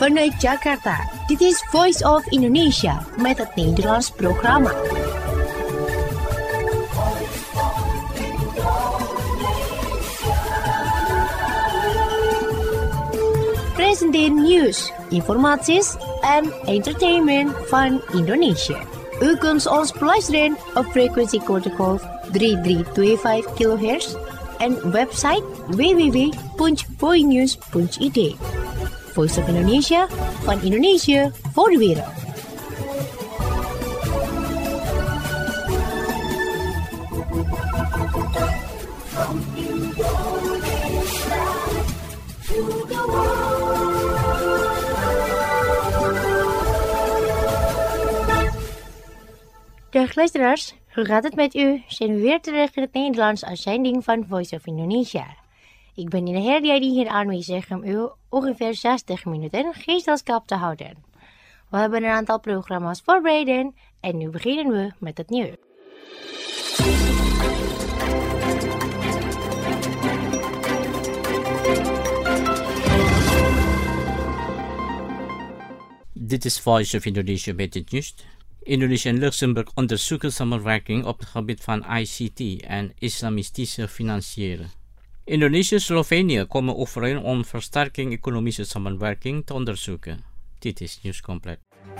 Vanuit Jakarta, dit is Voice of Indonesia met het Nederlands programma. Presenteer nieuws, informaties en entertainment van Indonesië. U kunt ons beluisteren op frequentiegolf 3325 kHz en website www.voinews.id. Voice of Indonesia, van Indonesië voor de wereld. Dag luisteraars, hoe gaat het met u? Zijn we weer terug in het Nederlands uitzending van Voice of Indonesia. Ik ben in de Herdia die hier aanwezig om u ongeveer 60 minuten gezelschap te houden. We hebben een aantal programma's voorbereid en nu beginnen we met het nieuws. Dit is Voice of Indonesia met het nieuws. Indonesië en Luxemburg onderzoeken samenwerking op het gebied van ICT en islamistische financieren. Indonesië en Slovenië komen overeen om versterking economische samenwerking te onderzoeken. Dit is nieuws compleet.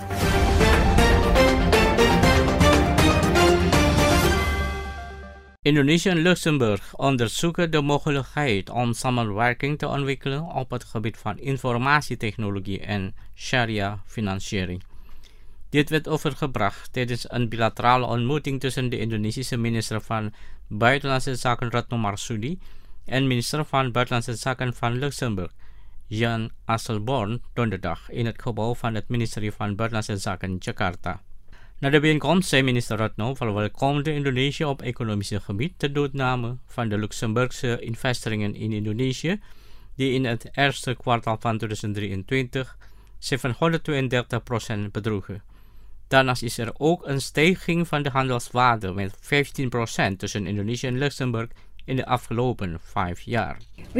Indonesië en Luxemburg onderzoeken de mogelijkheid om samenwerking te ontwikkelen op het gebied van informatietechnologie en sharia-financiering. Dit werd overgebracht tijdens een bilaterale ontmoeting tussen de Indonesische minister van Buitenlandse Zaken Retno Marsudi en minister van Buitenlandse Zaken van Luxemburg, Jan Asselborn, donderdag in het gebouw van het ministerie van Buitenlandse Zaken Jakarta. Na de bijeenkomst zei minister Retno verwelkomde Indonesië op economische gebied de doorname van de Luxemburgse investeringen in Indonesië, die in het eerste kwartaal van 2023 732% bedroegen. Daarnaast is er ook een stijging van de handelswaarde met 15% tussen Indonesië en Luxemburg in de afgelopen 5 jaar.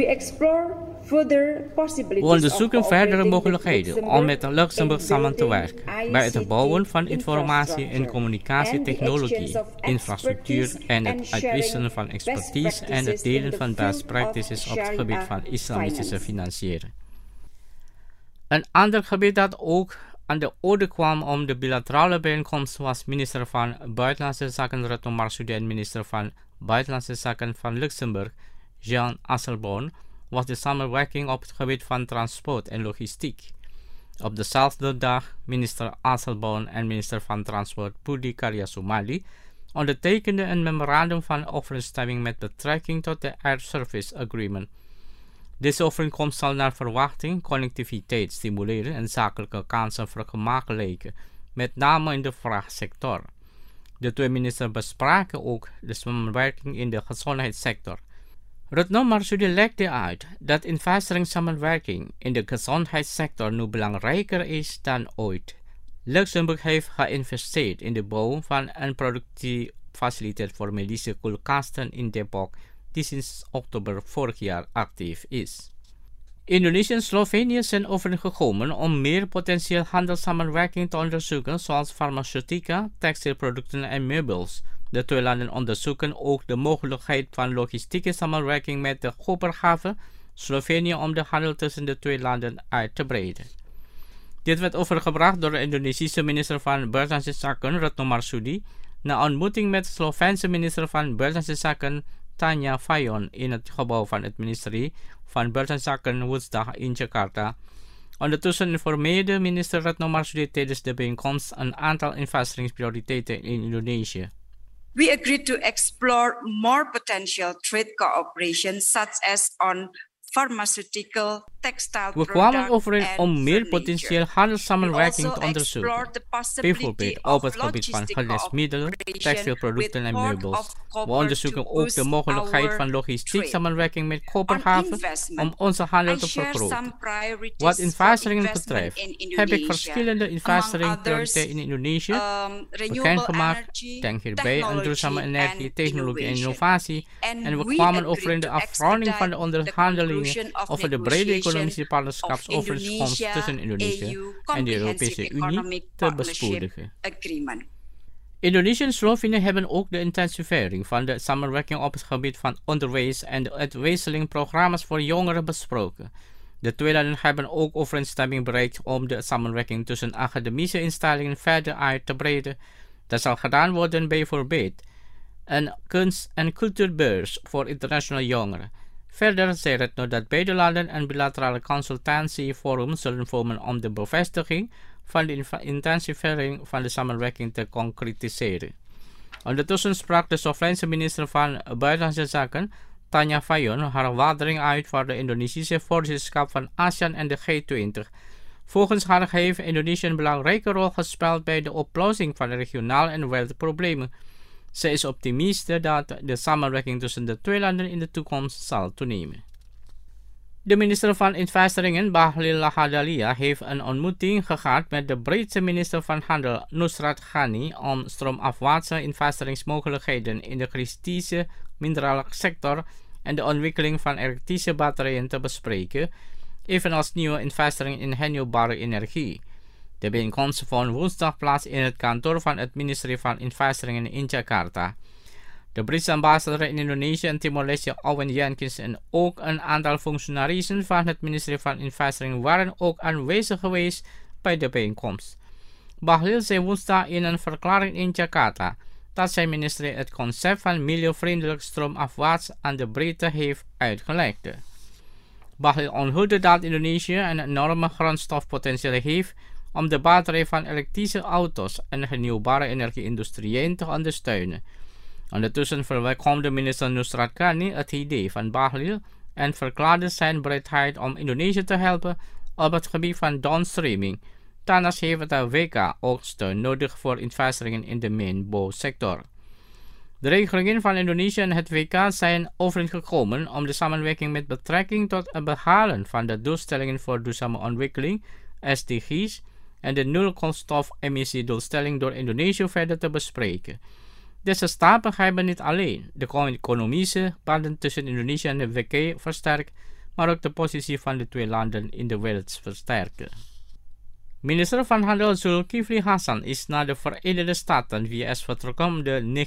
We onderzoeken verdere mogelijkheden om met Luxemburg samen te werken bij het bouwen van informatie- en communicatietechnologie, infrastructuur en het uitwisselen van expertise en het delen van best practices op het gebied van islamistische financieren. Een ander gebied dat ook aan de orde kwam om de bilaterale bijeenkomst was minister van Buitenlandse Zaken Retno Marsudi en minister van Buitenlandse Zaken van Luxemburg, Jan Asselborn, was de samenwerking op het gebied van transport en logistiek. Op dezelfde dag minister Asselborn en minister van Transport Budi Karya Sumadi ondertekenden een memorandum van overeenstemming met betrekking tot de Air Service Agreement. Deze overeenkomst zal naar verwachting connectiviteit stimuleren en zakelijke kansen vergemakkelijken, met name in de vraagsector. De twee ministers bespraken ook de samenwerking in de gezondheidssector. Retno Marsudi legde uit dat investeringssamenwerking in de gezondheidssector nu belangrijker is dan ooit. Luxemburg heeft geïnvesteerd in de bouw van een productiefaciliteit voor medische koelkasten in Depok, die sinds oktober vorig jaar actief is. Indonesië en Slovenië zijn overeengekomen om meer potentieel handelssamenwerking te onderzoeken, zoals farmaceutica, textielproducten en meubels. De twee landen onderzoeken ook de mogelijkheid van logistieke samenwerking met de Koperhaven, Slovenië, om de handel tussen de twee landen uit te breiden. Dit werd overgebracht door de Indonesische minister van Buitenlandse Zaken Retno Marsudi na ontmoeting met de Sloveense minister van Buitenlandse Zaken Tanja Fajon in het gebouw van het ministerie van Buitenlandse Zaken woensdag in Jakarta. Ondertussen informeerde minister Retno Marsudi tijdens de bijeenkomst een aantal investeringsprioriteiten in Indonesië. We agreed to explore more potential trade cooperation such as on pharmaceutical, textile We kwamen overeen om meer potentieel handelssamenwerking te onderzoeken, bijvoorbeeld op het gebied van geneesmiddelen, textielproducten en meubels. We onderzoeken ook de mogelijkheid van logistiek samenwerking met Koperhaven om onze handel te vergroten. Wat investeringen betreft, heb ik verschillende investeringsprioriteiten in Indonesië bekendgemaakt. Denk hierbij aan duurzame energie, technologie en innovatie. En we kwamen overeen de afronding van de onderhandelingen over de brede economische economische partnerschapsovereenkomst tussen Indonesië en de Europese Unie te bespoedigen. Indonesië en Slovenië hebben ook de intensivering van de samenwerking op het gebied van onderwijs en de uitwisselingprogramma's voor jongeren besproken. De twee landen hebben ook overeenstemming bereikt om de samenwerking tussen academische instellingen verder uit te breiden. Dat zal gedaan worden bijvoorbeeld een kunst- en cultuurbeurs voor internationale jongeren. Verder zei Retno dat beide landen een bilaterale consultatieforum zullen vormen om de bevestiging van de intensivering van de samenwerking te concretiseren. Ondertussen sprak de Sloveense minister van Buitenlandse Zaken, Tanja Fajon, haar waardering uit voor de Indonesische voorzitterschap van ASEAN en de G20. Volgens haar heeft Indonesië een belangrijke rol gespeeld bij de oplossing van regionale en wereldproblemen. Zij is optimist dat de samenwerking tussen de twee landen in de toekomst zal toenemen. De minister van Investeringen, Bahlil Lahadalia, heeft een ontmoeting gehad met de Britse minister van Handel, Nusrat Ghani, om stroomafwaartse investeringsmogelijkheden in de kritische minerale sector en de ontwikkeling van elektrische batterijen te bespreken, evenals nieuwe investeringen in hernieuwbare energie. De bijeenkomst vond woensdag plaats in het kantoor van het ministerie van Investeringen in Jakarta. De Britse ambassadeur in Indonesië en Timor-Leste, Owen Jenkins, en ook een aantal functionarissen van het ministerie van Investeringen waren ook aanwezig geweest bij de bijeenkomst. Bahlil zei woensdag in een verklaring in Jakarta dat zijn ministerie het concept van milieuvriendelijk stroomafwaarts aan de Britten heeft uitgelegd. Bahlil onthulde dat Indonesië een enorme grondstofpotentieel heeft om de batterij van elektrische auto's en hernieuwbare energie-industrieën te ondersteunen. Ondertussen verwelkomde minister Nusrat Ghani het idee van Bahlil en verklaarde zijn bereidheid om Indonesië te helpen op het gebied van downstreaming. Daarnaast heeft de WK ook steun nodig voor investeringen in de mijnbouwsector. De regeringen van Indonesië en het WK zijn overeengekomen om de samenwerking met betrekking tot het behalen van de doelstellingen voor duurzame ontwikkeling, SDG's, en de nul-koolstofemissiedoelstelling door Indonesië verder te bespreken. Deze stappen hebben niet alleen de economische banden tussen Indonesië en de WK versterkt, maar ook de positie van de twee landen in de wereld versterken. Minister van Handel Zulkifli Hasan is naar de Verenigde Staten VS vertrokken om de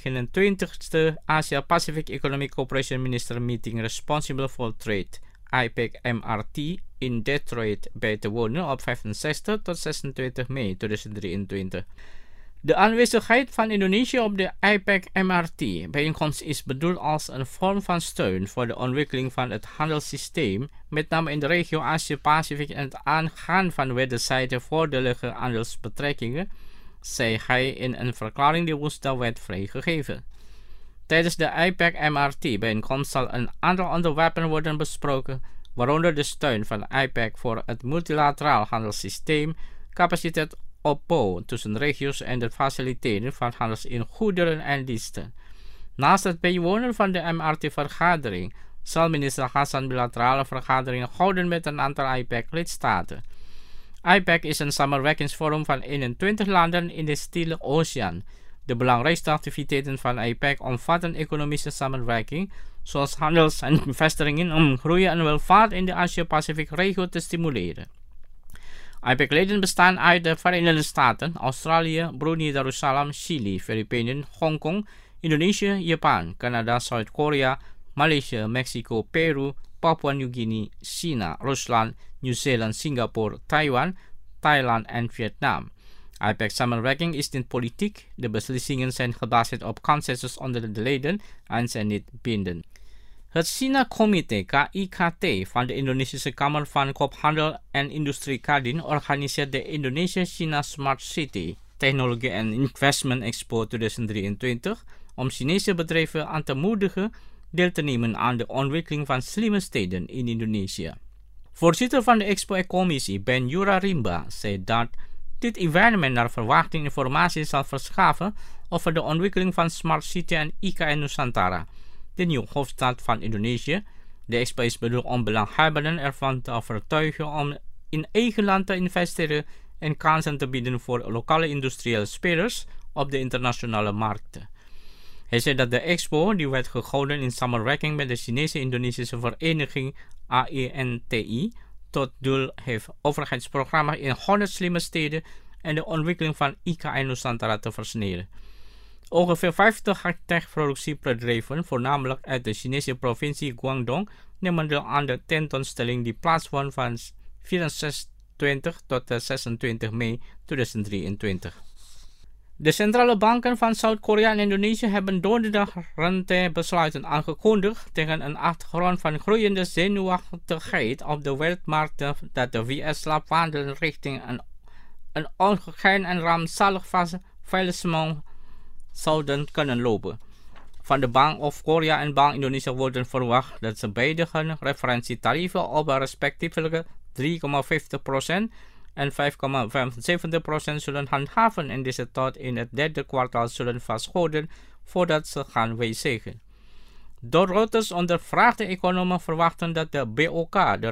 29e Asia-Pacific Economic Cooperation Minister Meeting Responsible for Trade, APEC MRT, in Detroit bij te wonen op 65 tot 26 mei 2023. De aanwezigheid van Indonesië op de APEC MRT-bijeenkomst is bedoeld als een vorm van steun voor de ontwikkeling van het handelssysteem, met name in de regio Azië-Pacific en het aangaan van wederzijds voordelige handelsbetrekkingen, zei hij in een verklaring die woensdag werd vrijgegeven. Tijdens de APEC MRT-bijeenkomst zal een aantal onderwerpen worden besproken, waaronder de steun van APEC voor het multilateraal handelssysteem, capaciteit opbouw tussen regio's en het faciliteren van handels in goederen en diensten. Naast het bijwonen van de MRT-vergadering zal minister Hasan bilaterale vergaderingen houden met een aantal APEC-lidstaten. APEC is een samenwerkingsforum van 21 landen in de Stille Oceaan. De belangrijkste activiteiten van APEC omvatten economische samenwerking, zoals handels- en investeringen om groei en welvaart in de Azië-Pacific-regio te stimuleren. APEC-leden bestaan uit de Verenigde Staten, Australië, Brunei Darussalam, Chili, Filipijnen, Hongkong, Indonesië, Japan, Canada, Zuid-Korea, Maleisië, Mexico, Peru, Papua Nieuw-Guinea, China, Rusland, Nieuw-Zeeland, Singapore, Taiwan, Thailand en Vietnam. APEC-samenwerking is niet politiek, de beslissingen zijn gebaseerd op consensus onder de leden en zijn niet bindend. Het China-comité KIKT van de Indonesische Kamer van Koophandel en Industrie Kadin organiseert de Indonesia-China Smart City Technology and Investment Expo 2023 om Chinese bedrijven aan te moedigen deel te nemen aan de ontwikkeling van slimme steden in Indonesië. Voorzitter van de Expo-commissie Ben Yura Rimba zei dat dit evenement naar verwachting informatie zal verschaffen over de ontwikkeling van Smart City en IKN Nusantara, de nieuwe hoofdstad van Indonesië. De expo is bedoeld om belanghebbenden ervan te overtuigen om in eigen land te investeren en kansen te bieden voor lokale industriële spelers op de internationale markten. Hij zei dat de expo, die werd gehouden in samenwerking met de Chinese-Indonesische vereniging AENTI, tot doel heeft overheidsprogramma's in 100 slimme steden en de ontwikkeling van ICA en Nusantara te versnellen. Ongeveer 50 high-tech-productiebedrijven, voornamelijk uit de Chinese provincie Guangdong, nemen deel aan de tentoonstelling die plaatsvond van 24 tot 26 mei 2023. De centrale banken van Zuid-Korea en Indonesië hebben donderdag rentebesluiten aangekondigd tegen een achtergrond van groeiende zenuwachtigheid op de wereldmarkten dat de VS laat wandelen richting een ongekend en rampzalig faillissement zouden kunnen lopen. Van de Bank of Korea en Bank Indonesië worden verwacht dat ze beide hun referentietarieven op respectievelijk 3,50% en 5,75% zullen handhaven en deze tot in het derde kwartaal zullen vasthouden voordat ze gaan wijzigen. Door Reuters ondervraagde economen verwachten dat de BOK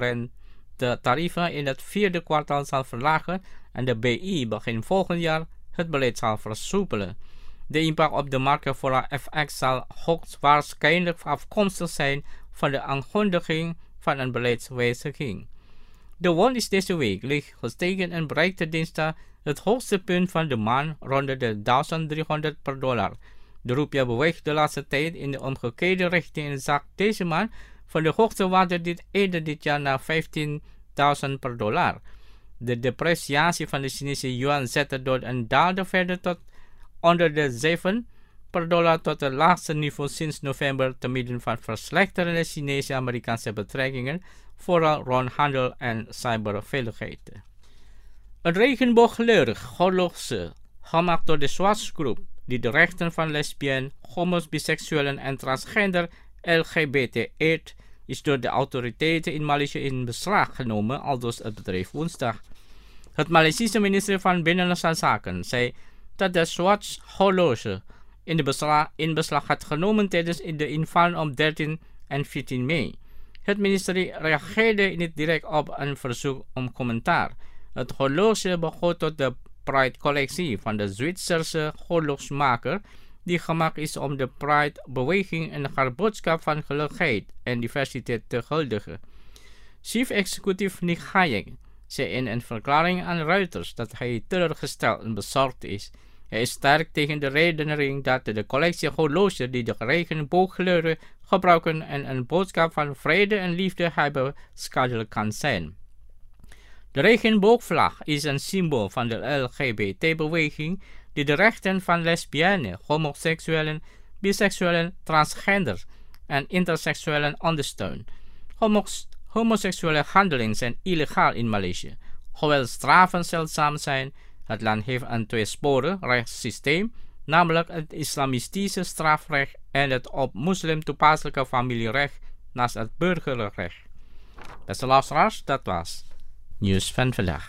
de tarieven in het vierde kwartaal zal verlagen en de BI begin volgend jaar het beleid zal versoepelen. De impact op de markt voor FX zal hoogstwaarschijnlijk afkomstig zijn van de aankondiging van een beleidswijziging. De won is deze week licht gestegen en bereikte dinsdag het hoogste punt van de maand rond de 1300 per dollar. De roepia beweegt de laatste tijd in de omgekeerde richting en zakt deze maand van de hoogste waarde eerder dit jaar naar 15.000 per dollar. De depreciatie van de Chinese yuan zette door en daalde verder tot onder de 7 per dollar tot het laagste niveau sinds november te midden van verslechterende Chinese-Amerikaanse betrekkingen, vooral rond handel en cyberveiligheid. Een regenboogkleurig horloge, gemaakt door de Swatch-groep, die de rechten van lesbiennes, homo's, biseksuelen en transgender LGBT eert, is door de autoriteiten in Maleisië in beslag genomen, aldus het bedrijf woensdag. Het Maleisische ministerie van Binnenlandse Zaken zei dat de Swatch-horloge in beslag had genomen tijdens de inval op 13 en 14 mei. Het ministerie reageerde niet direct op een verzoek om commentaar. Het horloge behoort tot de Pride-collectie van de Zwitserse horlogemaker, die gemaakt is om de Pride-beweging en haar boodschap van gelukkigheid en diversiteit te huldigen. Chief Executive Nick Hayek zei in een verklaring aan Reuters dat hij teleurgesteld en bezorgd is. Hij is sterk tegen de redenering dat de collectie horloges die de regenboogkleuren gebruiken en een boodschap van vrede en liefde hebben schadelijk kan zijn. De regenboogvlag is een symbool van de LGBT-beweging die de rechten van lesbiennes, homoseksuelen, biseksuelen, transgenders en interseksuelen ondersteunt. Homoseksuele handelingen zijn illegaal in Maleisië. Hoewel straffen zeldzaam zijn, het land heeft een tweesporig rechtssysteem, namelijk het islamistische strafrecht en het op moslim toepasselijke familierecht naast het burgerrecht. Beste luisteraars, dat was Nieuws van vandaag.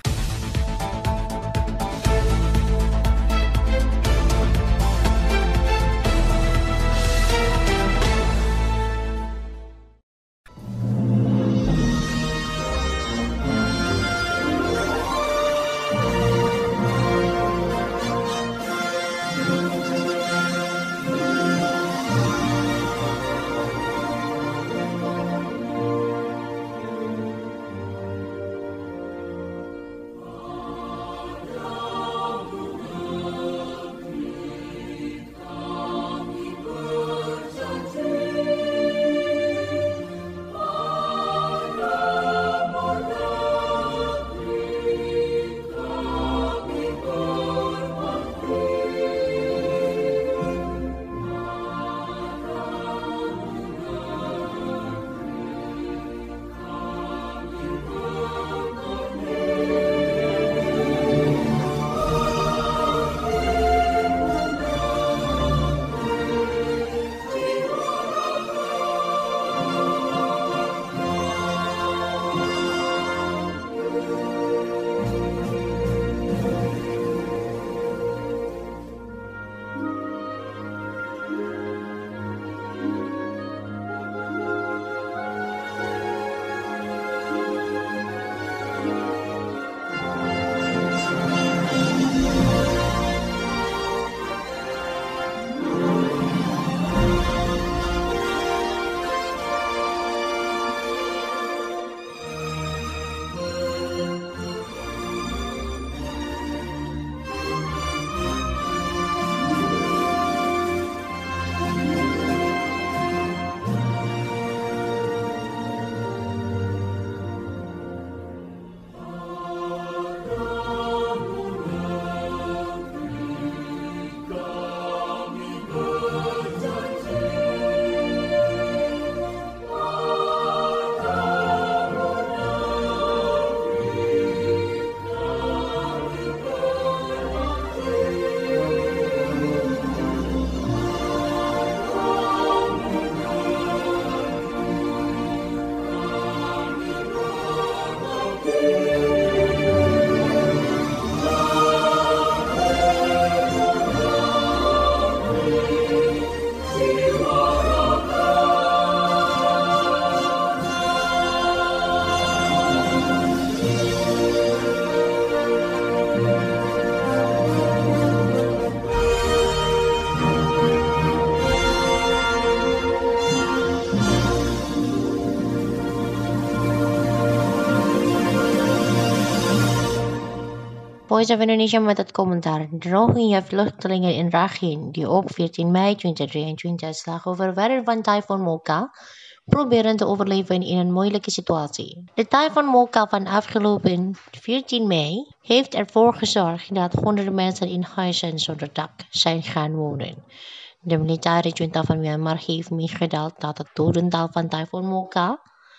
Voice of Indonesia met het commentaar. De Rohingya-vluchtelingen in Rakhine, die op 14 mei 2023 slachtoffers van tyfoon Mocha, proberen te overleven in een moeilijke situatie. De tyfoon Mocha van afgelopen 14 mei heeft ervoor gezorgd dat honderden mensen in huizen zonder dak zijn gaan wonen. De militaire junta van Myanmar heeft meegedeeld dat het dodental van tyfoon Mocha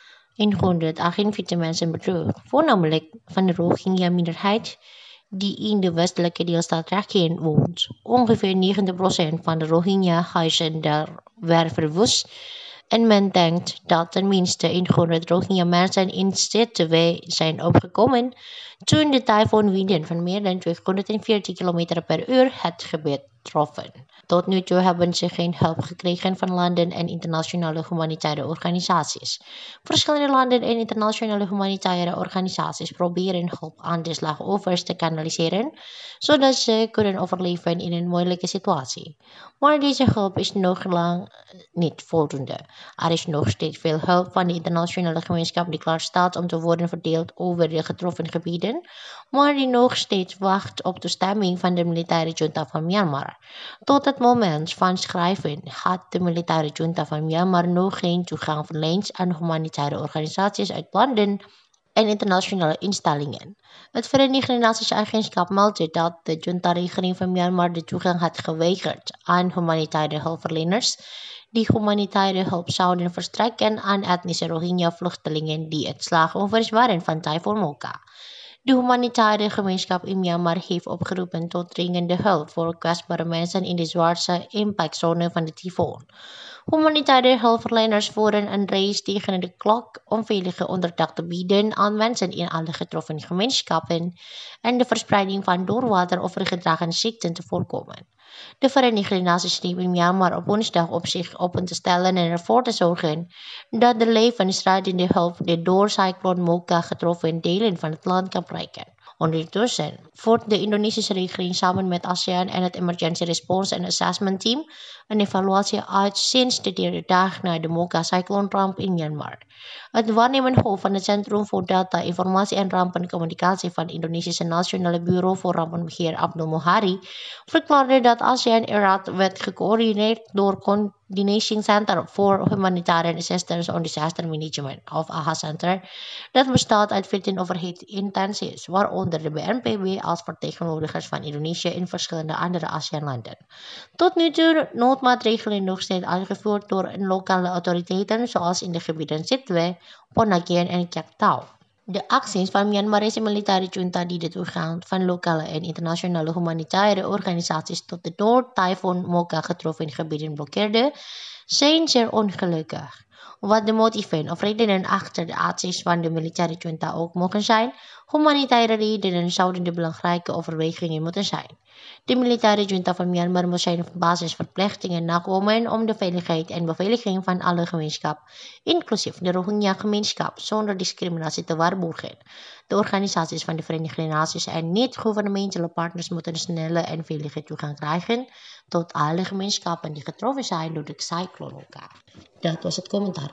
148 mensen bedroeg, voornamelijk van de Rohingya-minderheid die in de westelijke deelstaat Rakhine woont. Ongeveer 90% van de Rohingya-huizen daar werden verwoest en men denkt dat tenminste 100 Rohingya-mensen in Sittwe zijn opgekomen toen de tyfoonwinden van meer dan 240 km per uur het gebied troffen. Tot nu toe hebben ze geen hulp gekregen van landen en internationale humanitaire organisaties. Verschillende landen en internationale humanitaire organisaties proberen hulp aan de slachtoffers te kanaliseren, zodat ze kunnen overleven in een moeilijke situatie. Maar deze hulp is nog lang niet voldoende. Er is nog steeds veel hulp van de internationale gemeenschap die klaar staat om te worden verdeeld over de getroffen gebieden, maar die nog steeds wacht op toestemming van de militaire junta van Myanmar. Tot het moment van schrijven had de militaire junta van Myanmar nog geen toegang verleend aan humanitaire organisaties uit landen en internationale instellingen. Het Verenigde Naties Agentschap meldde dat de junta-regering van Myanmar de toegang had geweigerd aan humanitaire hulpverleners die humanitaire hulp zouden verstrekken aan etnische Rohingya-vluchtelingen die het slachtoffers waren van tyfoon Mocha. De humanitaire gemeenschap in Myanmar heeft opgeroepen tot dringende hulp voor kwetsbare mensen in de zwaarste impactzone van de tyfoon. Humanitaire hulpverleners voeren een race tegen de klok om veilige onderdak te bieden aan mensen in alle getroffen gemeenschappen en de verspreiding van door water overgedragen ziekten te voorkomen. De Verenigde Naties nemen Myanmar op woensdag op zich open te stellen en ervoor te zorgen dat de levensreddende hulp de door cycloon Mocha getroffen delen van het land kan bereiken. Ondertussen voert de Indonesische regering samen met ASEAN en het Emergency Response and Assessment Team een evaluatie uit sinds de derde dag na de Mocha-cycloonramp in Myanmar. Het waarnemend hoofd van het Centrum voor Data, Informatie en Rampencommunicatie van het Indonesische Nationale Bureau voor Rampenbeheer Abdul Mohari verklaarde dat ASEAN-ERAD werd gecoördineerd door Coordination Center for Humanitarian Assistance on Disaster Management, of AHA Center, dat bestaat uit 14 overheidsinstanties, waaronder de BNPB als vertegenwoordigers van Indonesië in verschillende andere ASEAN-landen. Tot nu toe noodmaatregelen nog steeds uitgevoerd door lokale autoriteiten, zoals in de gebieden Sittwe, Ponakean en Kyaktau. De acties van Myanmarese militaire junta die de toegang van lokale en internationale humanitaire organisaties tot de door tyfoon Mocha getroffen gebieden blokkeerden, zijn zeer ongelukkig. Wat de motieven of redenen achter de acties van de militaire junta ook mogen zijn, humanitaire redenen zouden de belangrijke overwegingen moeten zijn. De militaire junta van Myanmar moet zijn basisverplichtingen nakomen om de veiligheid en beveiliging van alle gemeenschap, inclusief de Rohingya-gemeenschap, zonder discriminatie te waarborgen. De organisaties van de Verenigde Naties en niet-gouvernementele partners moeten snelle en veilige toegang krijgen tot alle gemeenschappen die getroffen zijn door de cycloon Mocha. Dat was het commentaar.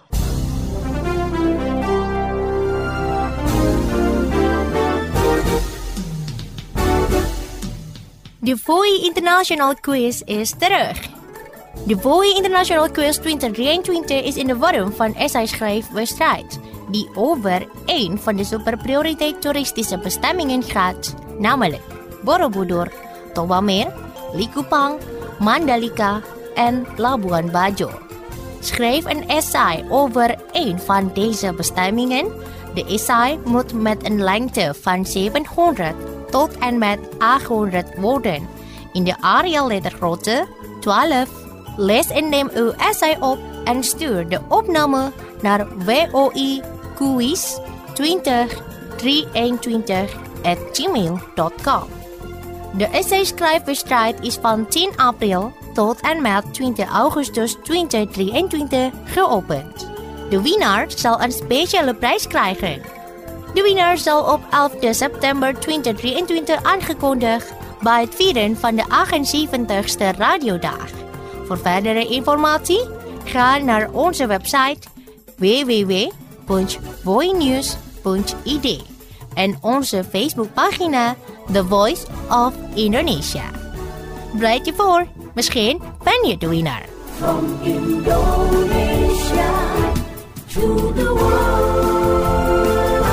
De VOI International Quiz is terug. De VOI International Quiz 2023 is in de vorm van essay-schrijfwedstrijd, die over één van de superprioriteit toeristische bestemmingen gaat, namelijk Borobudur, Toba Mer, Likupang, Mandalika en Labuan Bajo. Schrijf een essay over één van deze bestemmingen. De essay moet met een lengte van 700 tot en met 800 woorden in de Arial lettergrootte 12. Lees en neem uw essay op en stuur de opname naar voiquiz2023@gmail.com. De essay-schrijfwedstrijd is van 10 april tot en met 20 augustus 2023 geopend. De winnaar zal een speciale prijs krijgen. De winnaar zal op 11 september 2023 aangekondigd bij het vieren van de 78ste radiodag. Voor verdere informatie ga naar onze website www.voinews.id en onze Facebookpagina The Voice of Indonesia. Bereid je voor, misschien ben je de winnaar. From Indonesia to the world.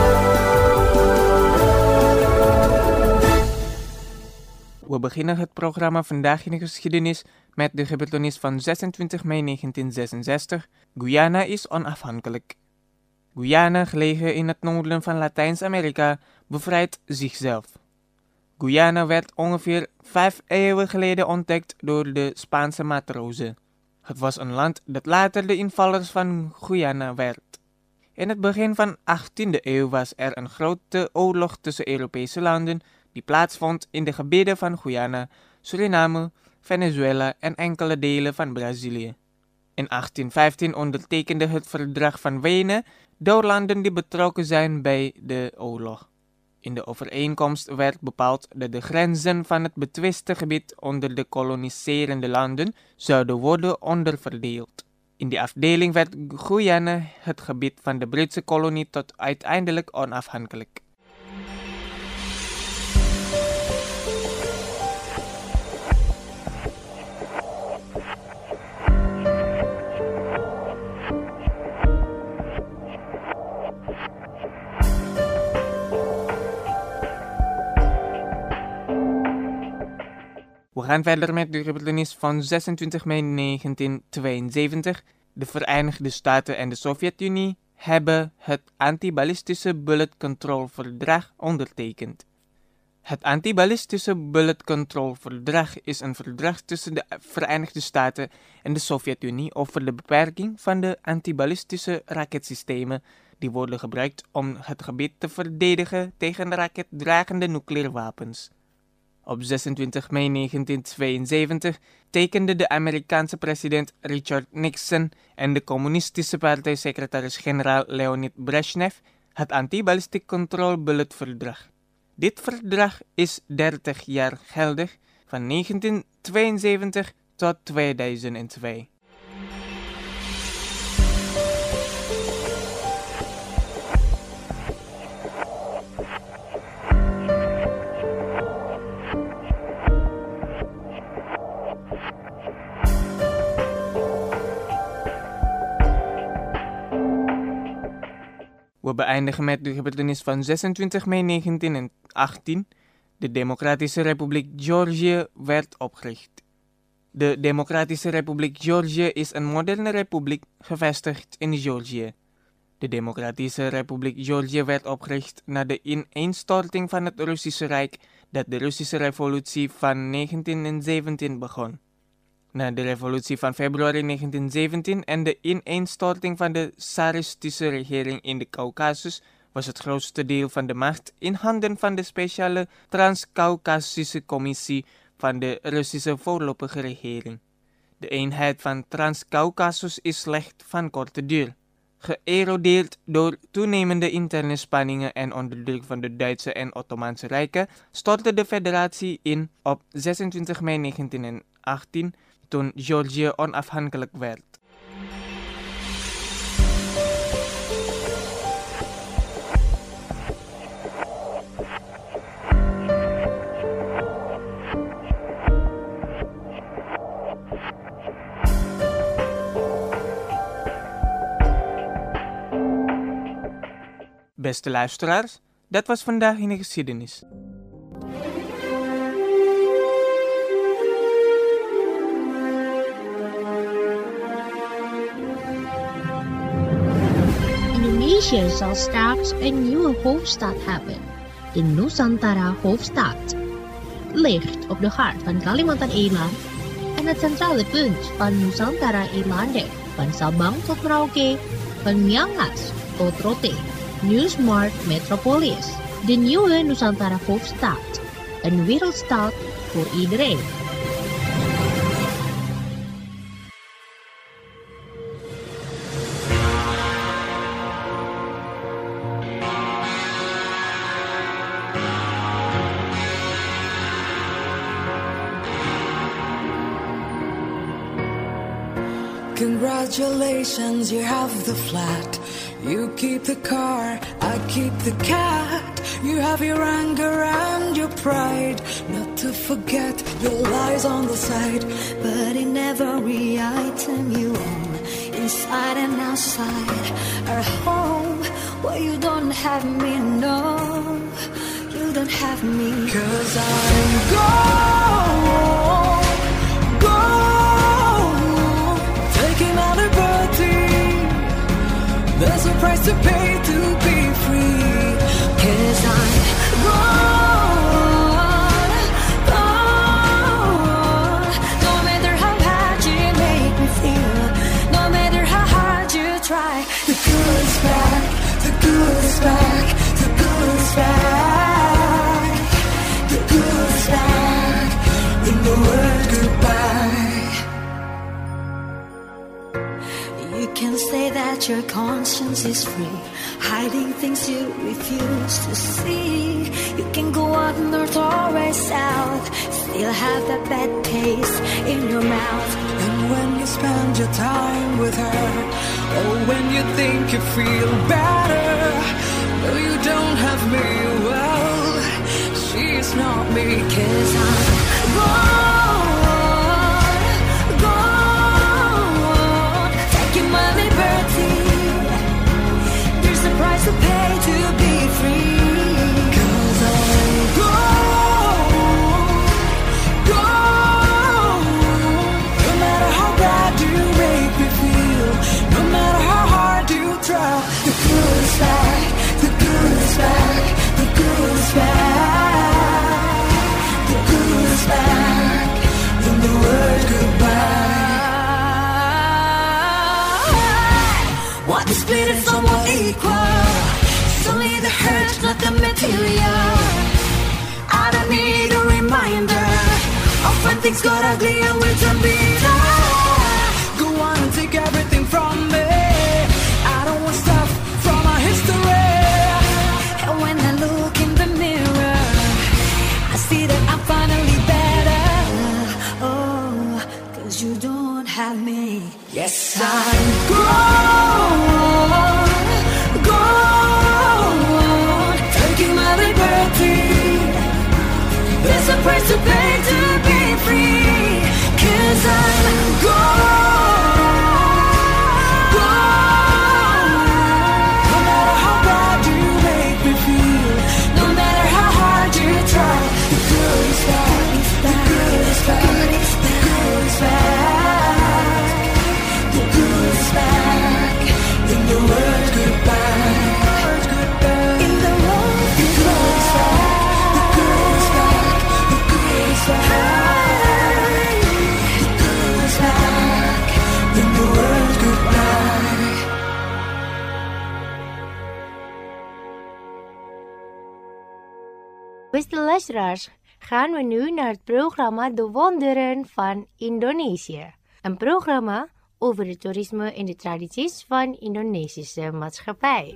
We beginnen het programma Vandaag in de Geschiedenis met de gebeurtenis van 26 mei 1966. Guyana is onafhankelijk. Guyana, gelegen in het noorden van Latijns-Amerika, bevrijdt zichzelf. Guyana werd ongeveer 5 eeuwen geleden ontdekt door de Spaanse matrozen. Het was een land dat later de invallers van Guyana werd. In het begin van de 18e eeuw was er een grote oorlog tussen Europese landen die plaatsvond in de gebieden van Guyana, Suriname, Venezuela en enkele delen van Brazilië. In 1815 ondertekende het Verdrag van Wenen door landen die betrokken zijn bij de oorlog. In de overeenkomst werd bepaald dat de grenzen van het betwiste gebied onder de koloniserende landen zouden worden onderverdeeld. In die afdeling werd Guyana het gebied van de Britse kolonie tot uiteindelijk onafhankelijk. We gaan verder met de gebeurtenis van 26 mei 1972. De Verenigde Staten en de Sovjet-Unie hebben het Antiballistische Bullet Control Verdrag ondertekend. Het Antiballistische Bullet Control Verdrag is een verdrag tussen de Verenigde Staten en de Sovjet-Unie over de beperking van de antiballistische raketsystemen die worden gebruikt om het gebied te verdedigen tegen raketdragende nucleaire wapens. Op 26 mei 1972 tekenden de Amerikaanse president Richard Nixon en de communistische partijsecretaris-generaal Leonid Brezhnev het Anti-Ballistic Control Bullet Verdrag. Dit verdrag is 30 jaar geldig, van 1972 tot 2002. We beëindigen met de gebeurtenis van 26 mei 1918. De Democratische Republiek Georgië werd opgericht. De Democratische Republiek Georgië is een moderne republiek gevestigd in Georgië. De Democratische Republiek Georgië werd opgericht na de ineenstorting van het Russische Rijk dat de Russische Revolutie van 1917 begon. Na de revolutie van februari 1917 en de ineenstorting van de tsaristische regering in de Caucasus was het grootste deel van de macht in handen van de speciale Trans-Caucasische Commissie van de Russische voorlopige regering. De eenheid van Trans-Caucasus is slecht van korte duur. Geërodeerd door toenemende interne spanningen en onder druk van de Duitse en Ottomaanse rijken, stortte de federatie in op 26 mei 1918 toen Georgië onafhankelijk werd. Beste luisteraars, dat was Vandaag in de Geschiedenis. Indonesië zal straks een nieuwe hoofdstad hebben, de Nusantara hoofdstad. Ligt op de hart van Kalimantan-eiland en het centrale punt van Nusantara-eilanden, van Sabang tot Merauke, van Miangas tot Rote. New Smart Metropolis, de nieuwe Nusantara hoofdstad, een wereldstad voor iedereen. Congratulations, you have the flat. You keep the car, I keep the cat. You have your anger and your pride, not to forget your lies on the side. But in every item you own, inside and outside our home, where you don't have me, no, you don't have me. 'Cause I'm gone, gone, taking my liberty. There's a price to pay to be free. 'Cause I'm gone, gone. No matter how bad you make me feel, no matter how hard you try, the good is back, the good is back, the good is back, the good is back. In the word goodbye. You can say that your conscience is free, hiding things you refuse to see. You can go up north or way south, still have that bad taste in your mouth. And when you spend your time with her, or when you think you feel better, no, you don't have me. Well, she's not me. 'Cause I'm gone, gone, taking my liberty. There's a price to pay to be free. 'Cause I'm gone, gone. No matter how bad you make me feel, no matter how hard you try, the good is back, the good is back, the good is back, the good is back. In the word goodbye. What is split is somewhat equal. It's only the hurt, not the material. I don't need a reminder of when things got ugly and we turn bitter. Go on and take everything from me. I don't want stuff from our history. And when I look in the mirror, I see that I'm finally better. Oh, 'cause you don't have me. Yes, I'm gone, gone, taking my liberty. There's a price to pay to be free. 'Cause I'm gone, gone. No matter how bad you make me feel, no matter how hard you try, the good is back, the good is back, the good is back, the good is back. In the word goodbye, in the word goodbye, the good is back, the good is back, the good is back. In the word goodbye. Beste luisteraars, gaan we nu naar het programma De Wonderen van Indonesië. Een programma over het toerisme en de tradities van Indonesische maatschappij.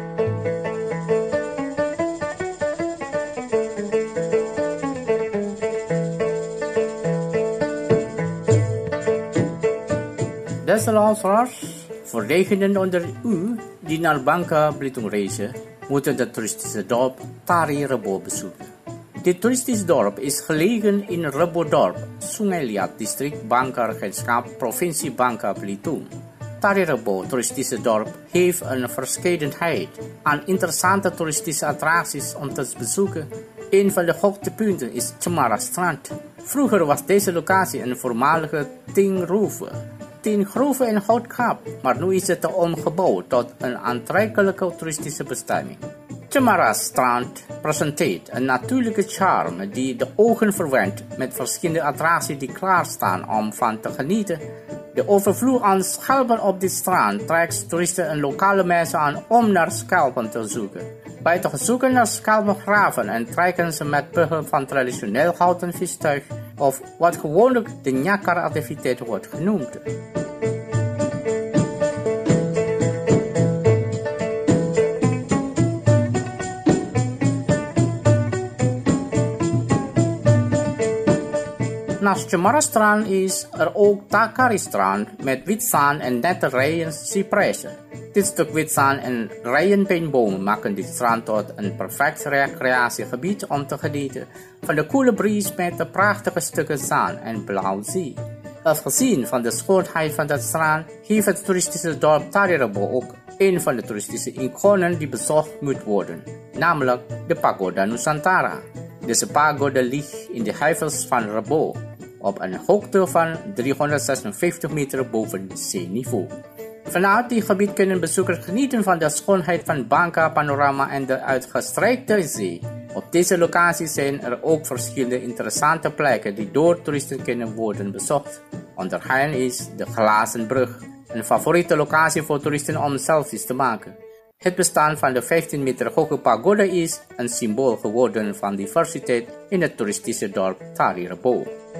Beste luisteraars, voor degenen onder u die naar Bangka Belitung reizen, moeten het toeristische dorp Tari Rebo bezoeken. Dit toeristisch dorp is gelegen in Rebodorp, Sungai Liat, district Bangka, regentschap, provincie Bangka Belitung. Tari Rebo toeristische dorp heeft een verscheidenheid aan interessante toeristische attracties om te bezoeken. Een van de hoogtepunten is Cemara Strand. Vroeger was deze locatie een voormalige tingroeve. Tingroeve en houtkap, maar nu is het omgebouwd tot een aantrekkelijke toeristische bestemming. Cemara Strand presenteert een natuurlijke charme die de ogen verwent met verschillende attracties die klaarstaan om van te genieten. De overvloed aan schelpen op dit strand trekt toeristen en lokale mensen aan om naar schelpen te zoeken. Bij het zoeken naar schelpen graven en trekken ze met behulp van traditioneel houten vistuig of wat gewoonlijk de nyakar-activiteit wordt genoemd. Na Naast Chamara-strand is er ook Takari-strand met witzand en nette rijen cypressen. Dit stuk witzand en rijen pijnbomen maken dit strand tot een perfect recreatiegebied om te genieten van de koele breeze met de prachtige stukken zand en blauw zee. Afgezien van de schoonheid van dat strand heeft het toeristische dorp Tarirabo ook een van de toeristische iconen die bezocht moet worden, namelijk de Pagoda Nusantara. Deze pagoda ligt in de heuvels van Rabo, op een hoogte van 356 meter boven zeeniveau. Vanuit dit gebied kunnen bezoekers genieten van de schoonheid van Bangka panorama en de uitgestrekte zee. Op deze locatie zijn er ook verschillende interessante plekken die door toeristen kunnen worden bezocht. Onder hen is de Glazen Brug, een favoriete locatie voor toeristen om selfies te maken. Het bestaan van de 15 meter hoge pagoda is een symbool geworden van diversiteit in het toeristische dorp Tarirabo.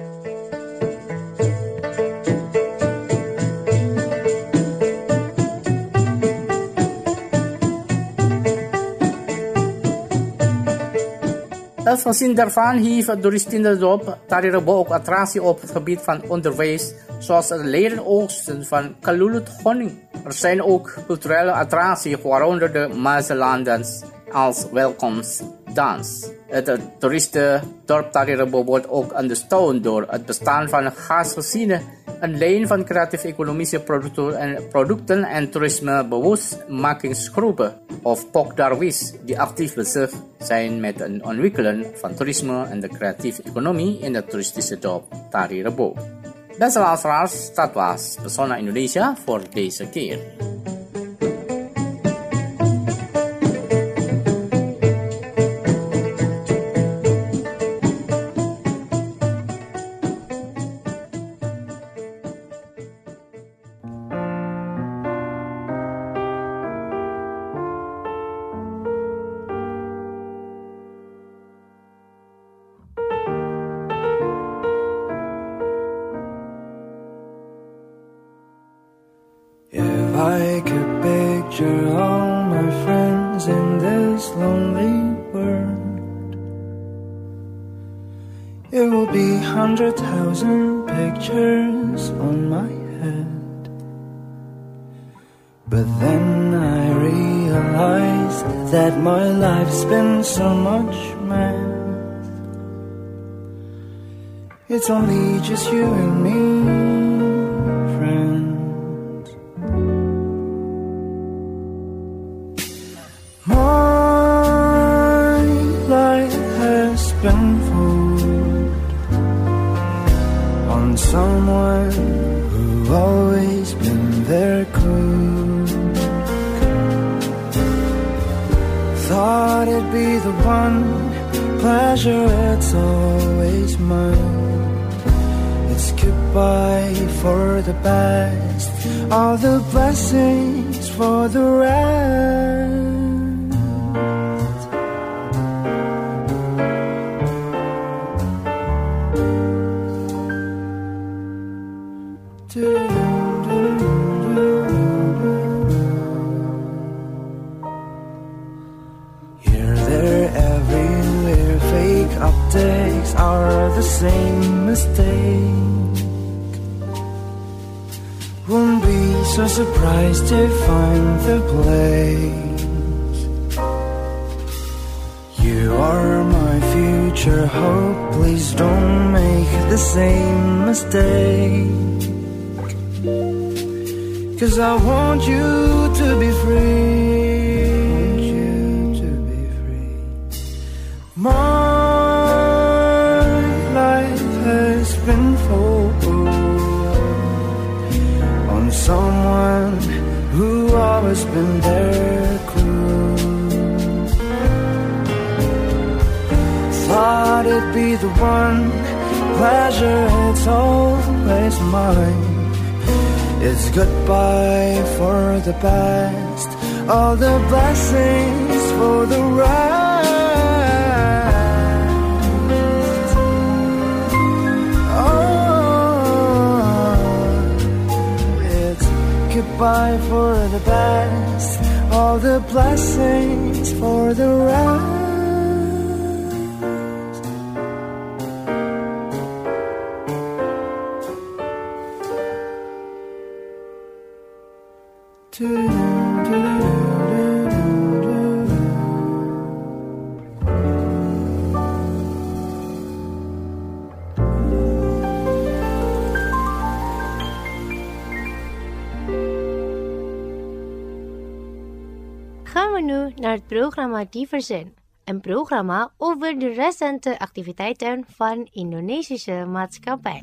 Afgezien daarvan heeft het toeristische dorp Tarirabo ook attractie op het gebied van onderwijs, zoals het leren oogsten van kalulut honing. Er zijn ook culturele attracties, waaronder de Mazelandans als welkomstdans. Het toeristendorp Tarirabo wordt ook ondersteund door het bestaan van gasgezinnen, een lijn van creatieve economische producten en toerisme-bewustmakingsgroepen of POCDARWIS die actief bezig zijn met het ontwikkelen van toerisme en de creatieve economie in het toeristische dorp Tarirabo. Beste luisteraars, dat was Persona Indonesia voor deze keer. I could picture all my friends in this lonely world, it will be 100,000 pictures on my head. But then I realized that my life's been so much math. It's only just you and me, friend. Been fooled on someone who always been there cool. Thought it'd be the one pleasure, it's always mine. It's goodbye for the best, all the blessings for the rest. Here, there, everywhere, fake updates are the same mistake. Won't be so surprised to find the place. You are my future hope, please don't make the same mistake. 'Cause I want you to be free. My life has been focused on someone who always been there cool. Thought it'd be the one pleasure, it's always mine. It's goodbye for the past, all the blessings for the rest. Oh, it's goodbye for the best, all the blessings for the rest. Gaan we nu naar het programma Diversen. Een programma over de recente activiteiten van Indonesische maatschappij.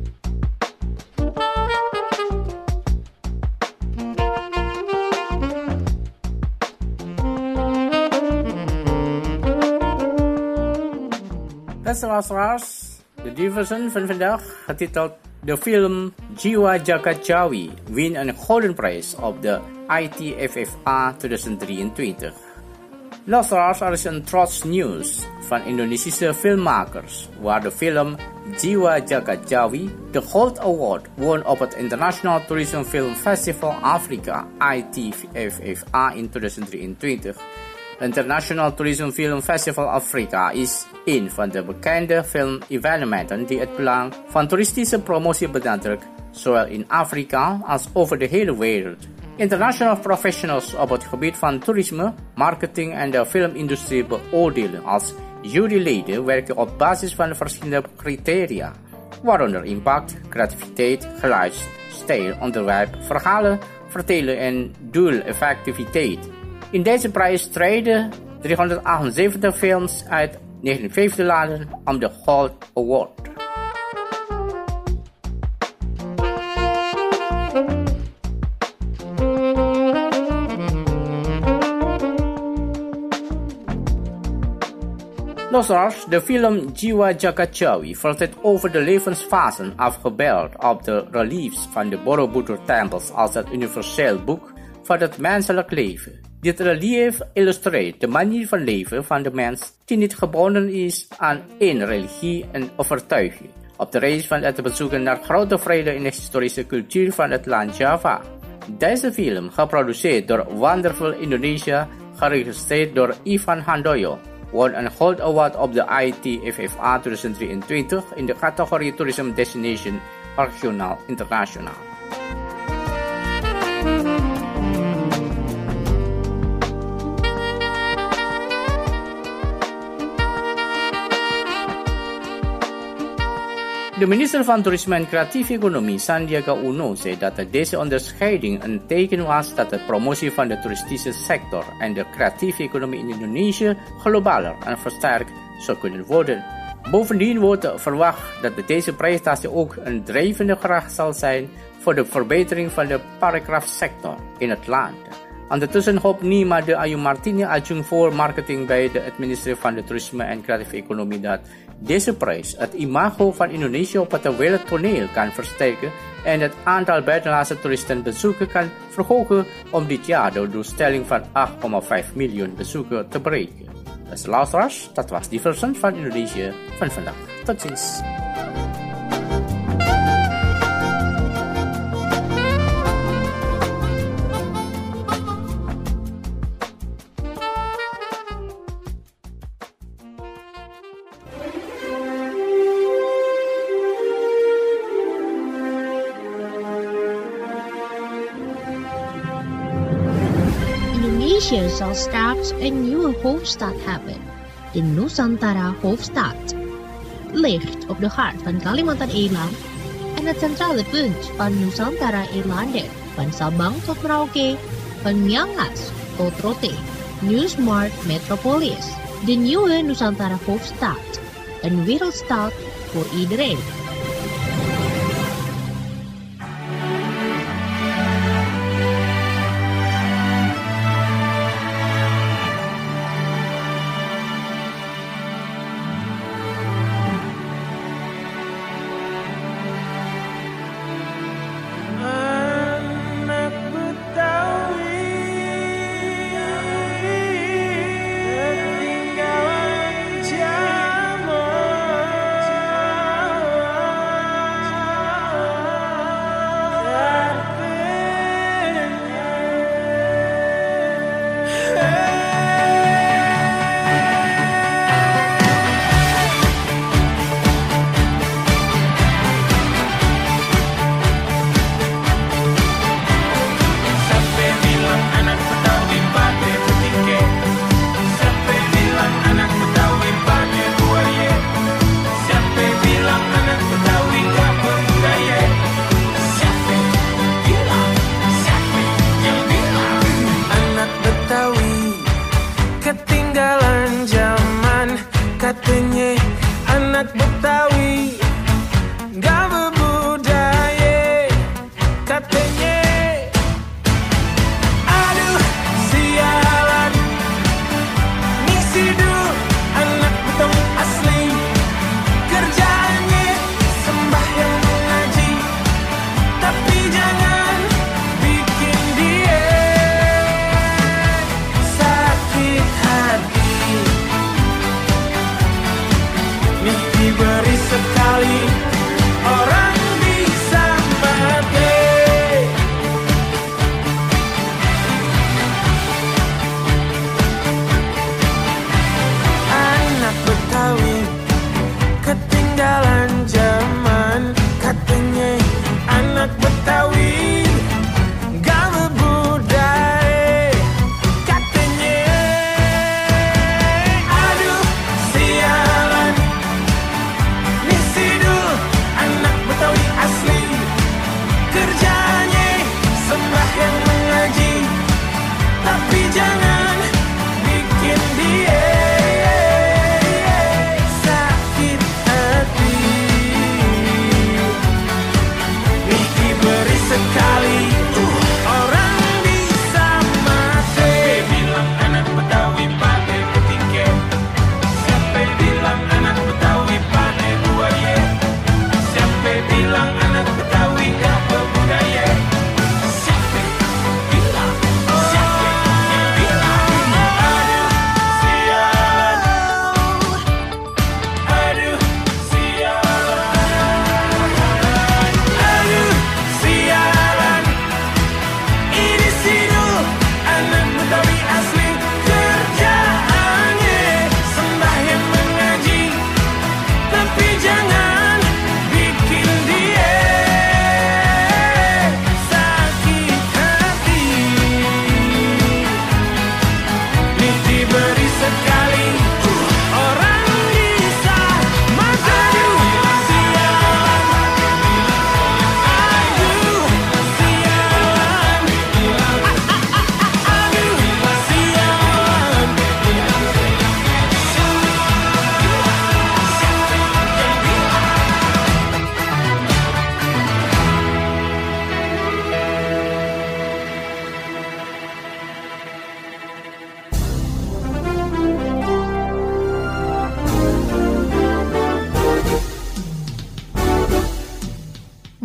Beste luisteraars, de Diversen van vandaag, getiteld de film Jiwa Jagat Jawi, win een Golden Prijs op de ITFFA 2023. Luisteraars, er is een trots nieuws van Indonesische filmmakers, waar de film Jiwa Jagat Jawi de Gold Award won op het International Tourism Film Festival Afrika ITFFA in 2023. International Tourism Film Festival Afrika is een van de bekende film-evenementen die het belang van toeristische promotie benadrukt, zowel in Afrika als over de hele wereld. International professionals op het gebied van toerisme, marketing en de filmindustrie beoordelen als juryleden werken op basis van verschillende criteria, waaronder impact, creativiteit, geluid, stijl, onderwerp, verhalen, vertellen en doeleffectiviteit. In deze prijs strijden 378 films uit 59 landen om de Gold Award. Luisteraars, de film Jiwa Jagat Jawi vertelt over de levensfasen afgebeeld op de reliefs van de Borobudur-tempels als het universeel boek van het menselijk leven. Dit relief illustreert de manier van leven van de mens die niet gebonden is aan één religie en overtuiging. Op de reis van het bezoeken naar grote vrede in de historische cultuur van het land Java. Deze film, geproduceerd door Wonderful Indonesia, geregistreerd door Ivan Handoyo, won een Gold Award op de ITFFA 2023 in de categorie Tourism Destination Regionaal Internationaal. De minister van Toerisme en Creatieve Economie, Sandiaga Uno, zei dat deze onderscheiding een teken was dat de promotie van de toeristische sector en de creatieve economie in Indonesië globaler en versterkt zou kunnen worden. Bovendien wordt verwacht dat deze presentatie ook een drijvende kracht zal zijn voor de verbetering van de paragrafsector in het land. Ondertussen hoopt Nima de Ayu Martini, adjunct voor marketing bij het ministerie van de Toerisme en Creatieve Economie, dat deze prijs het imago van Indonesië op het wereldtoneel kan versterken en het aantal buitenlandse toeristenbezoeken kan verhogen om dit jaar de doelstelling van 8,5 miljoen bezoekers te bereiken. Beste luisteraars, dat was Diversen van Indonesië van vandaag. Tot ziens. Indonesië zal straks een nieuwe hoofdstad hebben, de Nusantara hoofdstad. Het ligt op de hart van Kalimantan-eiland en het centrale punt van Nusantara-eilanden, van Sabang tot Merauke, van Miangas tot Rote, New Smart Metropolis. De nieuwe Nusantara hoofdstad, een wereldstad voor iedereen.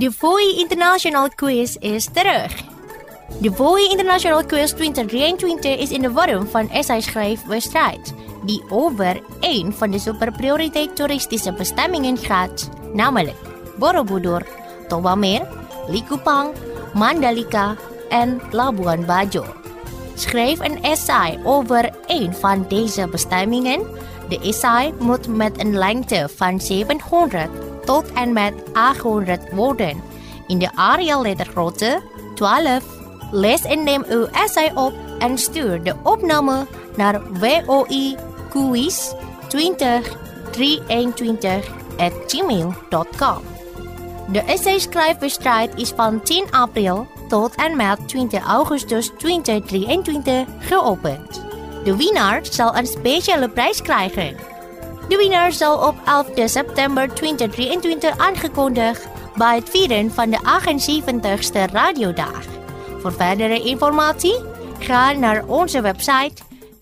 De Voi International Quiz is terug. De Voi International Quiz 2023 is in de vorm van essay-schrijfwedstrijd, die over één van de superprioriteit toeristische bestemmingen gaat, namelijk Borobudur, Toba Mer, Likupang, Mandalika en Labuan Bajo. Schrijf een essay over één van deze bestemmingen. De essay moet met een lengte van 700 tot en met 800 woorden in de Arial lettergrootte 12. Lees en neem uw essay op en stuur de opname naar voiquiz202321@gmail.com. De essay-schrijfwedstrijd is van 10 april tot en met 20 augustus 2023 geopend. De winnaar zal een speciale prijs krijgen. De winnaar zal op 11 september 2023 aangekondigd bij het vieren van de 78ste radiodag. Voor verdere informatie ga naar onze website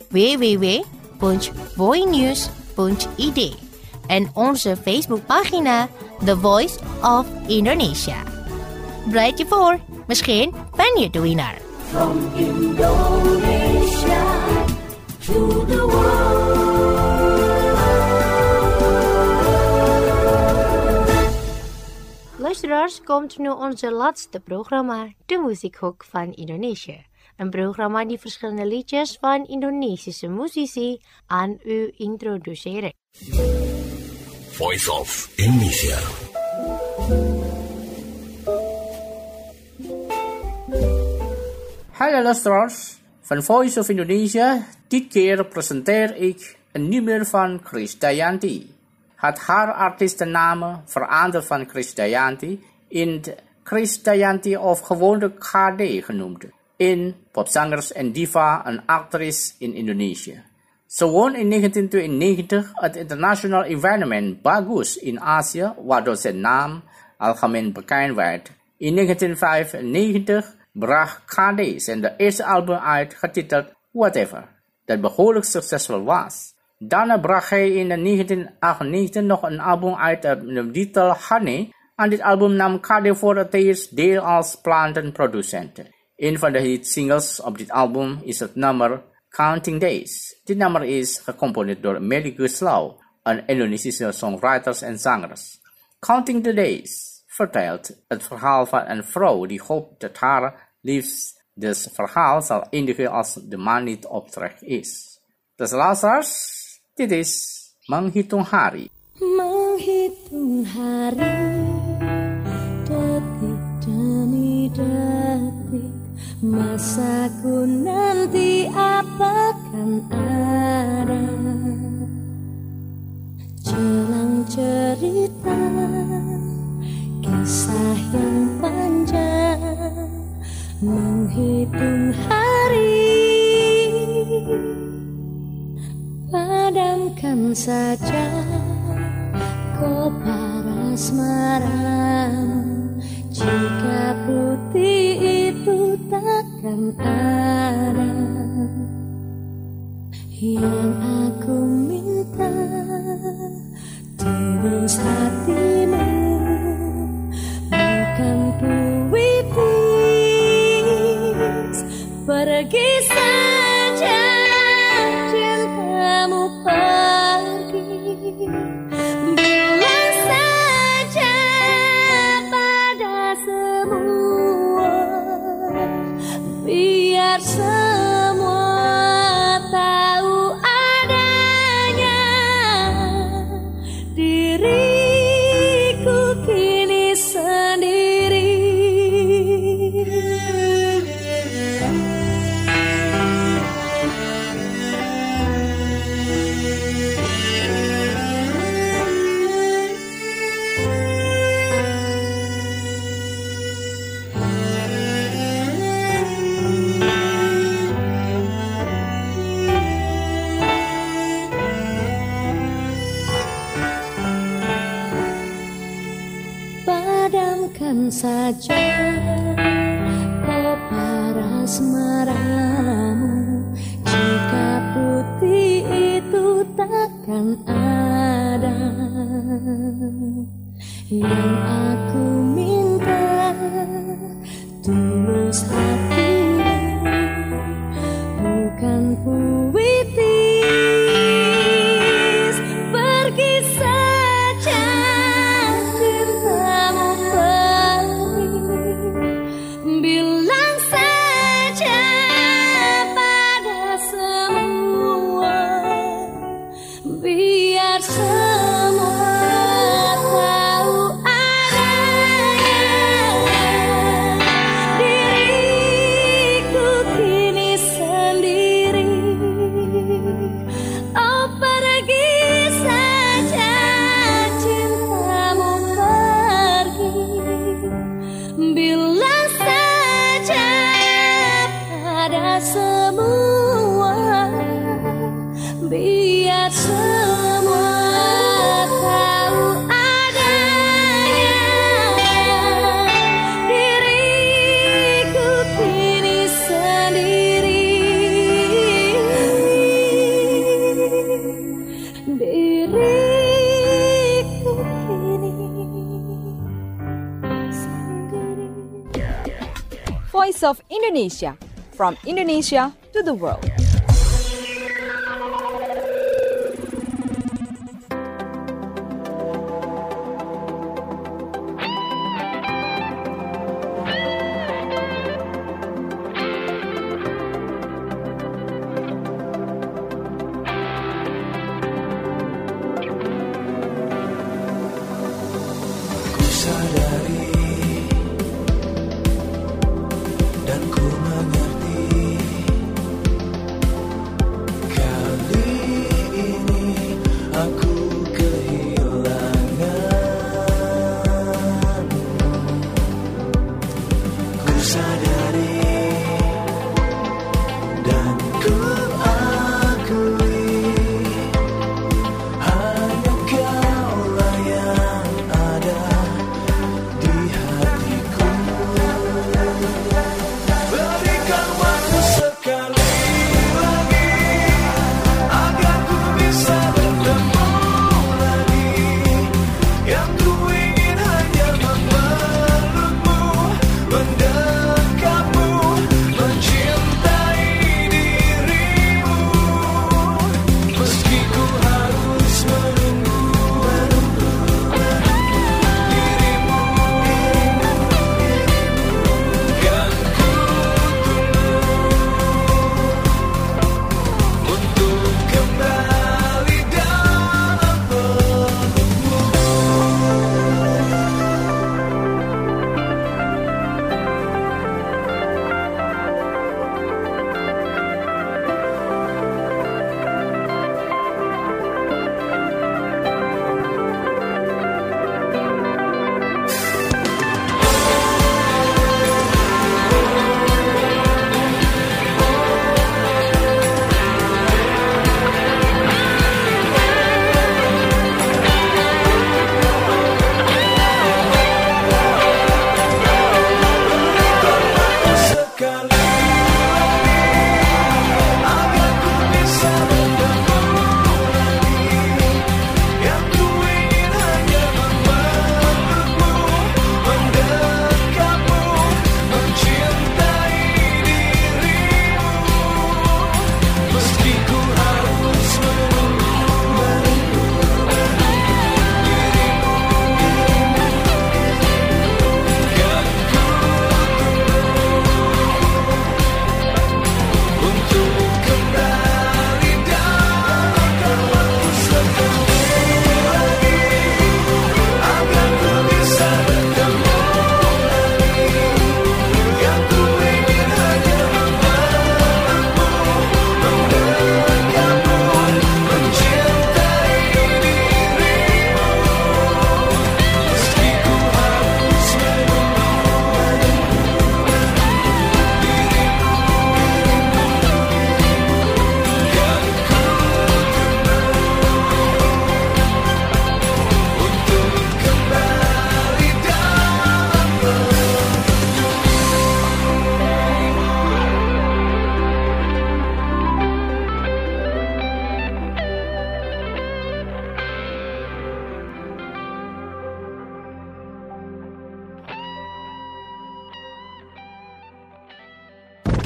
www.voinews.id en onze Facebookpagina The Voice of Indonesia. Bereid je voor, misschien ben je de winnaar. From Indonesia to the world. Luisteraars, komt nu onze laatste programma, de Muziekhoek van Indonesië. Een programma die verschillende liedjes van Indonesische muzici aan u introduceren. Voice of Indonesia. Hallo luisteraars van Voice of Indonesia. Dit keer presenteer ik een nummer van Krisdayanti. Had haar artiestennaam veranderd van Krisdayanti in Krisdayanti of gewoon de KD genoemd. Een popzangers en diva en actrice in Indonesië. Ze won in 1992 het international evenement Bagus in Azië, waardoor zijn naam algemeen bekend werd. In 1995 bracht KD zijn eerste album uit, getiteld Whatever, dat behoorlijk succesvol was. Daarna bracht hij in 1998 nog een album uit met de titel Honey. Aan dit album nam KD voor het eerst deel als platenproducent. Een van de hitsingles op dit album is het nummer Counting Days. Dit nummer is gecomponeerd door Melly Goeslaw, een Indonesische songwriter en zanger. Counting the Days vertelt het verhaal van een vrouw die hoopt dat haar liefdesverhaal zal eindigen als de man niet op trek is. Dus luisteraars, dit is Menghitung Hari. Menghitung hari, detik demi detik, masaku nanti apakan ada. Jelang cerita, kisah yang panjang, menghitung hari. Padamkan saja kobar asmaramu, jika putih itu takkan ada. Yang aku minta tulus hatimu, bukan puitis. Pergi saja cintamu pergi, bilang saja pada semua, biar semua tahu adanya diriku kini sendiri. tulus hati, bukan puitis. Pergi saja cintamu pergi, bilang saja pada semua, biar semua tahu adanya diriku kini sendiri. Oh, pergi saja cintamu pergi, bilang saja pada semua, biar semua tahu adanya diriku kini sendiri. Diriku kini sendiri. Voice of Indonesia, from Indonesia to the world. Ku sadari dan ku mengerti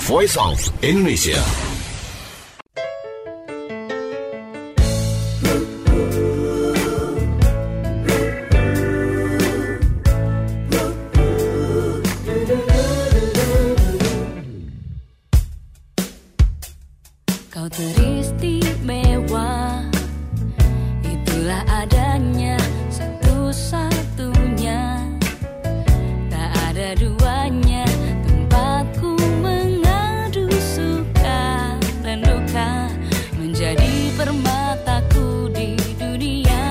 Voice of Indonesia. Kau teristimewa, itulah adanya satu-satunya, tak ada duanya, tempatku mengadu suka dan duka, menjadi permataku di dunia.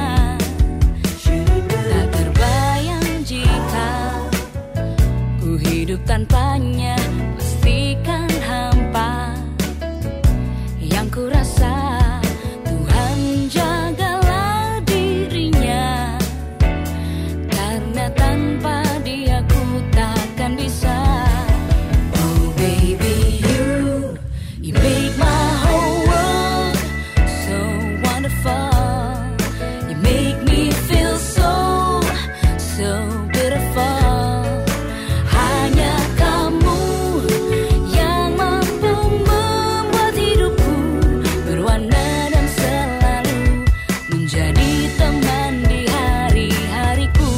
Tak terbayang jika ku hidup tanpanya, pastikan hampa. Yang ku rasa Tuhan jagalah dirinya, karena tanpa dia ku takkan bisa. Oh baby, you make my whole world so wonderful. You make me feel so beautiful. Hanya kamu yang mampu membuat hidupku berwarna dan selalu menjadi teman di hari-hariku.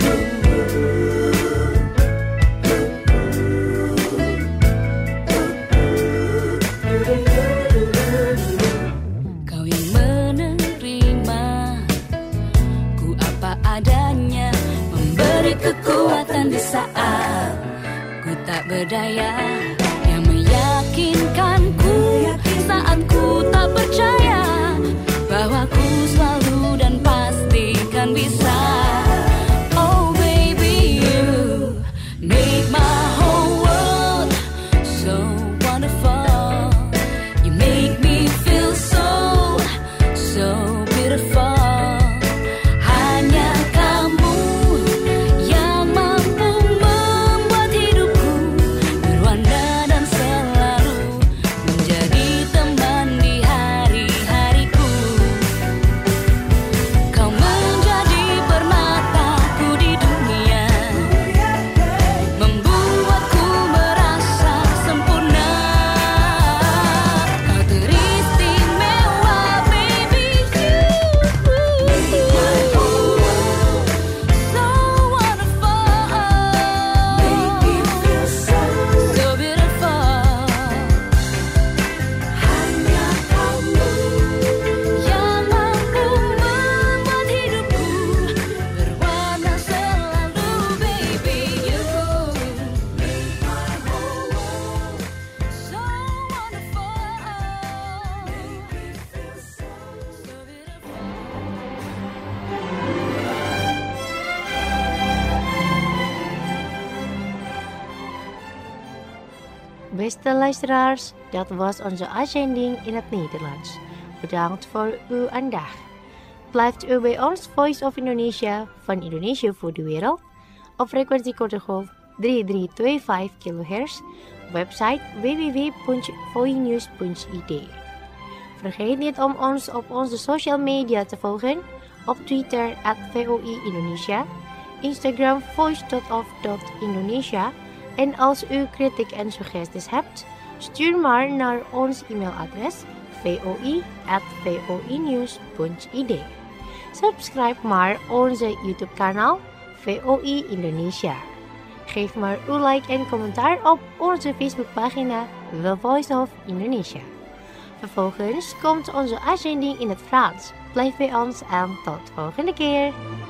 Kau yang menerima ku apa adanya, memberi kekuatan di saat ku tak berdaya, yang meyakinkanku saat ku tak percaya bahwa ku selalu dan pasti kan bisa. Oh baby, you make my whole world so wonderful. You make me feel so beautiful. Hanya kamu yang mampu membuat hidupku berwarna dan selalu menjadi teman di hari-hariku. Kau menjadi permataku di dunia, membuatku merasa sempurna. Kau teristimewa, baby, you so wonderful. Make me feel so beautiful. Hanya kamu yang mampu membuat hidupku berwarna selalu, baby, you make my whole world so wonderful. Make me feel so beautiful. Beste luisteraars, dat was onze uitzending in het Nederlands. Bedankt voor uw aandacht. Blijft u bij ons Voice of Indonesia van Indonesië voor de wereld op frequentie korte golf 3325 kHz, website www.voinews.id. Vergeet niet om ons op onze social media te volgen, op Twitter @VOI Indonesia, Instagram voice.of.indonesia. En als u kritiek en suggesties hebt, stuur maar naar ons e-mailadres voi@voinews.id. Subscribe maar onze YouTube kanaal VOI Indonesia. Geef maar uw like en commentaar op onze Facebookpagina The Voice of Indonesia. Vervolgens komt onze uitzending in het Frans. Blijf bij ons en tot de volgende keer.